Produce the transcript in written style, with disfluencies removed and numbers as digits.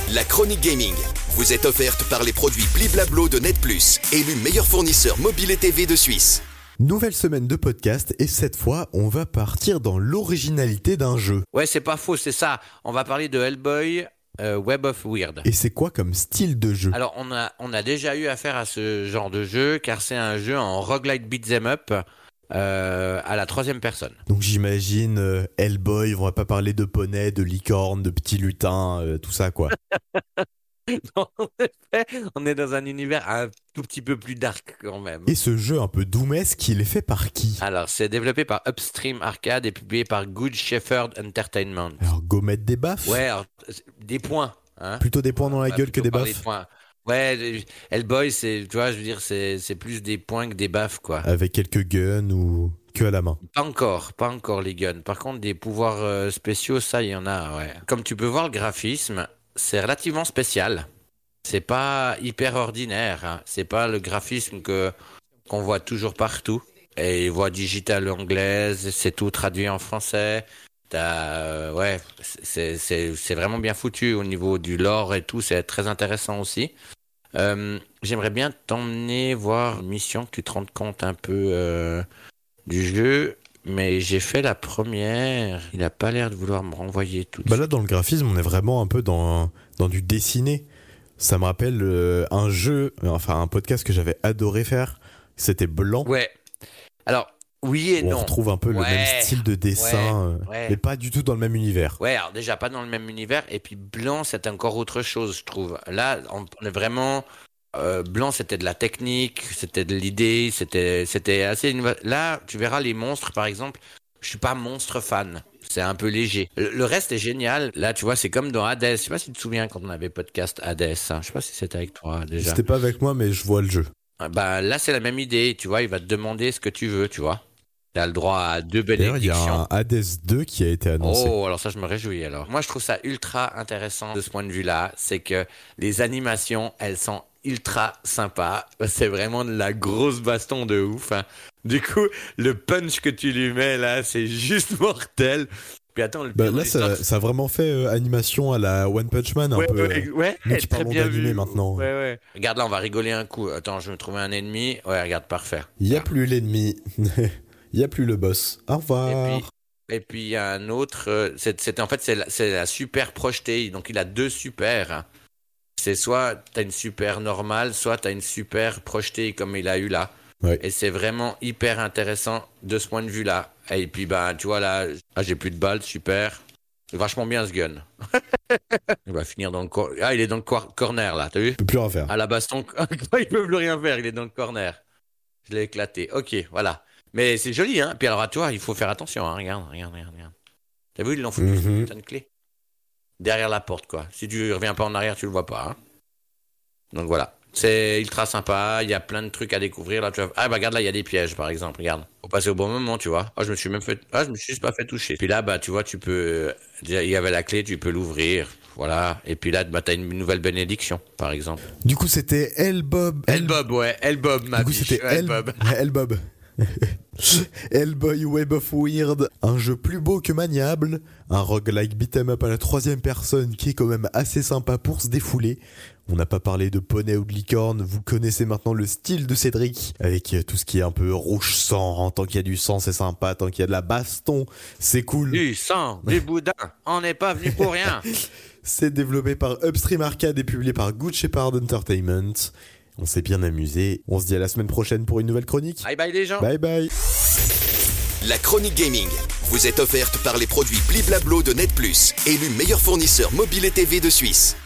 La chronique gaming vous est offerte par les produits Bliblablo de Net+, élu meilleur fournisseur mobile et TV de Suisse. Nouvelle semaine de podcast et cette fois, on va partir dans l'originalité d'un jeu. Ouais, c'est pas faux, c'est ça. On va parler de Hellboy, Web of Weird. Et c'est quoi comme style de jeu ? Alors, on a déjà eu affaire à ce genre de jeu, car c'est un jeu en roguelite beat'em up à la troisième personne. Donc j'imagine Hellboy, on va pas parler de poney, de licorne, de petits lutins, tout ça quoi. Non, en effet, on est dans un univers un tout petit peu plus dark quand même. Et ce jeu un peu doomesque, il est fait par qui ? Alors, c'est développé par Upstream Arcade et publié par Good Shepherd Entertainment. Alors go mettre des baffes ? Ouais, alors, des points. Hein. Plutôt des points dans la gueule que des baffes ? Ouais, Hellboy, c'est, tu vois, je veux dire, c'est plus des points que des baffes, quoi. Avec quelques guns ou que à la main ? Pas encore les guns. Par contre, des pouvoirs spéciaux, ça, il y en a, ouais. Comme tu peux voir, le graphisme, c'est relativement spécial. C'est pas hyper ordinaire, hein. C'est pas le graphisme qu'on voit toujours partout. Et voix digitale anglaise, c'est tout traduit en français. Ouais, c'est vraiment bien foutu au niveau du lore et tout, c'est très intéressant aussi. J'aimerais bien t'emmener voir une mission que tu te rendes compte un peu du jeu, mais j'ai fait la première, il a pas l'air de vouloir me renvoyer tout. Bah là dans le graphisme, on est vraiment un peu dans du dessiné. Ça me rappelle un jeu, enfin un podcast que j'avais adoré faire, c'était Blanc. Ouais. Alors oui et non. On retrouve un peu le même style de dessin, mais pas du tout dans le même univers. Ouais, alors déjà pas dans le même univers, et puis Blanc, c'est encore autre chose, je trouve. Là, on est vraiment... Blanc, c'était de la technique, c'était de l'idée, c'était assez... Là, tu verras les monstres, par exemple, je suis pas monstre fan. C'est un peu léger. Le reste est génial. Là, tu vois, c'est comme dans Hades. Je sais pas si tu te souviens quand on avait podcast Hades. Hein. Je sais pas si c'était avec toi déjà. C'était pas avec moi, mais je vois le jeu. Bah là, c'est la même idée. Tu vois, il va te demander ce que tu veux, tu vois. T'as le droit à 2 bénédictions. D'ailleurs, il y a un Hades 2 qui a été annoncé. Oh, alors ça, je me réjouis alors. Moi, je trouve ça ultra intéressant de ce point de vue-là. C'est que les animations, elles sont ultra sympas. C'est vraiment de la grosse baston de ouf. Hein. Du coup, le punch que tu lui mets là, c'est juste mortel. Puis attends, là, ça a vraiment fait animation à la One Punch Man, un peu. Ouais, nous qui parlons d'animé maintenant. Ouais. Regarde là, on va rigoler un coup. Attends, je vais me trouver un ennemi. Ouais, regarde, parfait. Il n'y a plus l'ennemi. Il n'y a plus le boss. Au revoir. Et puis il y a un autre. C'est la super projetée. Donc il a 2 super. C'est soit t'as une super normale, soit t'as une super projetée comme il a eu là. Ouais. Et c'est vraiment hyper intéressant de ce point de vue-là. Et puis, bah, tu vois, là, j'ai plus de balles, super. C'est vachement bien ce gun. Il va finir dans le corner. Ah, il est dans le corner, là, t'as vu ? Il peut plus rien faire. À la baston, il peut plus rien faire, il est dans le corner. Je l'ai éclaté. Ok, voilà. Mais c'est joli, hein. Puis alors, tu vois, il faut faire attention, hein. Regarde. T'as vu, ils l'ont foutu une putain de clé. Derrière la porte, quoi. Si tu reviens pas en arrière, tu le vois pas, hein. Donc voilà. C'est ultra sympa, il y a plein de trucs à découvrir là, tu vois. Ah bah regarde là, il y a des pièges par exemple, regarde. Faut passer au bon moment, tu vois. Je me suis juste pas fait toucher. Puis là bah tu vois, tu peux il y avait la clé, tu peux l'ouvrir. Voilà, et puis là bah t'as une nouvelle bénédiction par exemple. Du coup, c'était Hellbob, ma biche. C'était Hellbob. Hellboy Web of Weird, un jeu plus beau que maniable, un roguelike beat'em up à la troisième personne qui est quand même assez sympa pour se défouler. On n'a pas parlé de poney ou de licorne, vous connaissez maintenant le style de Cédric, avec tout ce qui est un peu rouge sang. Tant qu'il y a du sang, c'est sympa, tant qu'il y a de la baston, c'est cool. Du sang, du boudin, on n'est pas venu pour rien. C'est développé par Upstream Arcade et publié par Good Shepherd Entertainment. On s'est bien amusé. On se dit à la semaine prochaine pour une nouvelle chronique. Bye bye les gens. Bye bye. La chronique gaming vous est offerte par les produits Bliblablo de Net+, élu meilleur fournisseur mobile et TV de Suisse.